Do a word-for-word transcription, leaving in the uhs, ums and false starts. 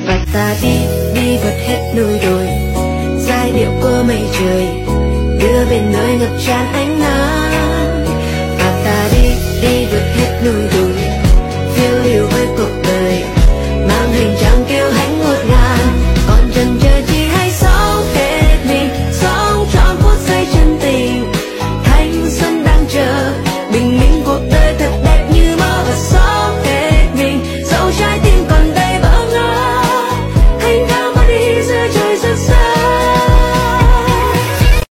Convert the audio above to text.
Và ta đi, đi vượt hết núi đồi, giai điệu của mây trời đưa về nơi ngập tràn ánh nắng.